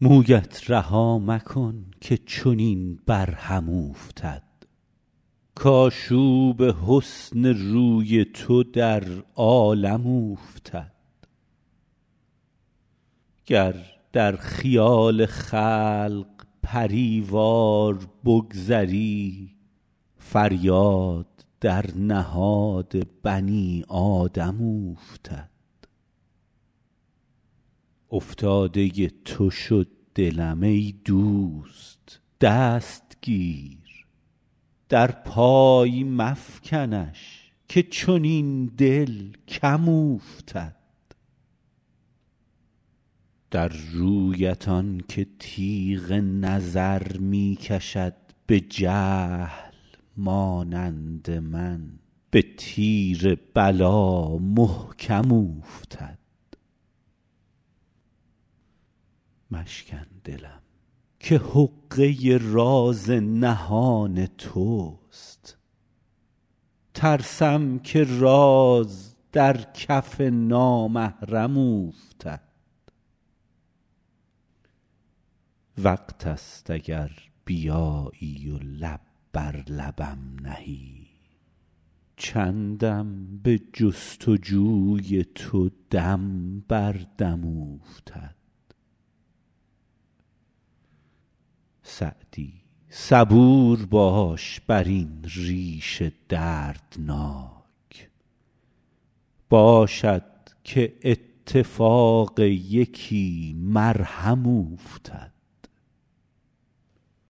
مویت رها مکن که چنین برهم اوفتد کآشوب حسن روی تو در عالم اوفتد گر در خیال خلق پری وار بگذری فریاد در نهاد بنی آدم اوفتد افتاده تو شد دلم ای دوست دست گیر در پای مفکنش که چنین دل کم اوفتد در رویت آن که تیغ نظر می کشد به جهل مانند من به تیر بلا محکم اوفتد مشکن دلم که حقه راز نهان توست ترسم که راز در کف نامحرم اوفتد وقت است اگر بیایی و لب بر لبم نهی چندم به جست و جوی تو دم بر دم اوفتد سعدی صبور باش بر این ریش دردناک باشد که اتفاق یکی مرهم اوفتد